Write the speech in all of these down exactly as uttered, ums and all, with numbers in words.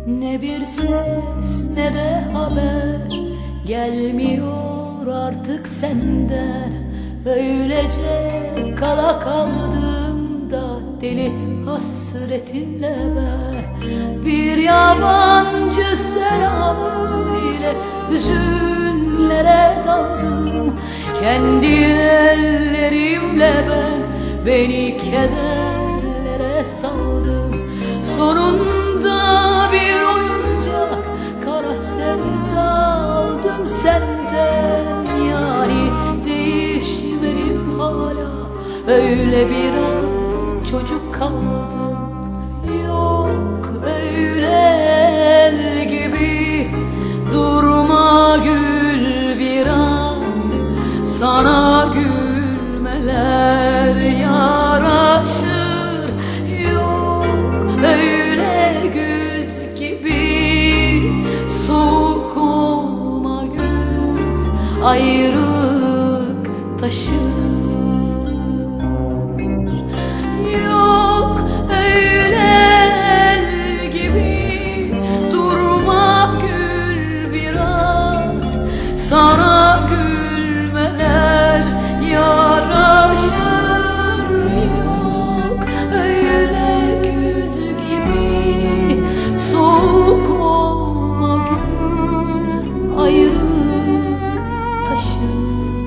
Ne bir ses ne de haber gelmiyor artık senden. Öylece kala kaldım da deli hasretinle ben. Bir yabancı selamı ile hüzünlere daldım. Kendi ellerimle ben beni kederlere saldım. Sonunda bir oyuncak kara sevda aldım senden. Yani değişmedim hala, öyle biraz çocuk kaldım. Yok öyle el gibi durma, gül biraz, sana gülmeler yaraşır. Yok öyle güz gibi soğuk olma göz, ayrılık taşır. Yok öyle el gibi durma, gül biraz, sana gülmeler yaraşır. Yok öyle güz gibi soğuk olma göz, ayrılık taşır.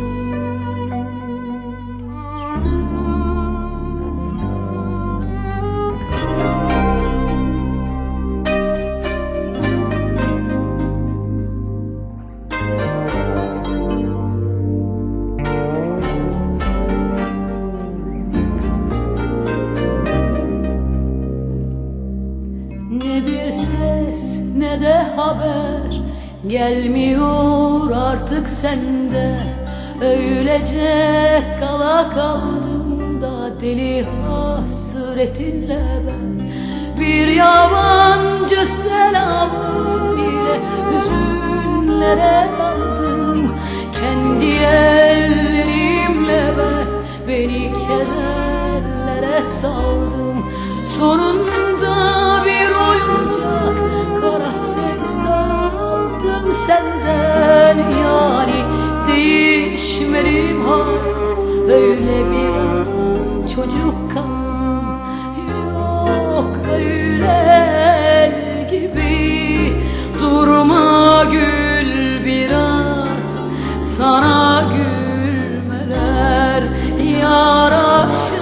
Ne bir ses ne de haber gelmiyor artık senden. Öylece kala kaldım da deli hasretinle ben. Bir yabancı selamın ile hüzünlere daldım. Kendi ellerimle ben beni kederlere saldım. Sonunda bir oyuncak kara sevda aldım senden. Yani değişmedim hala, öyle biraz çocuk kaldım. Yok öyle el gibi durma, gül biraz, sana gülmeler yaraşır.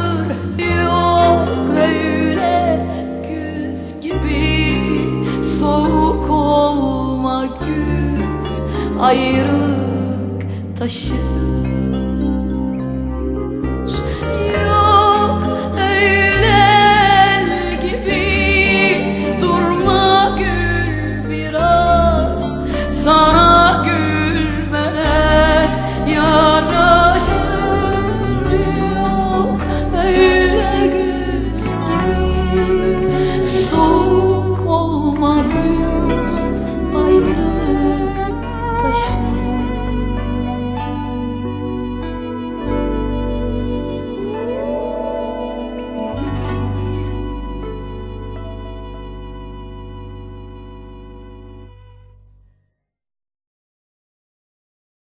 Yok öyle güz gibi soğuk olma güz, ayrılık taşır.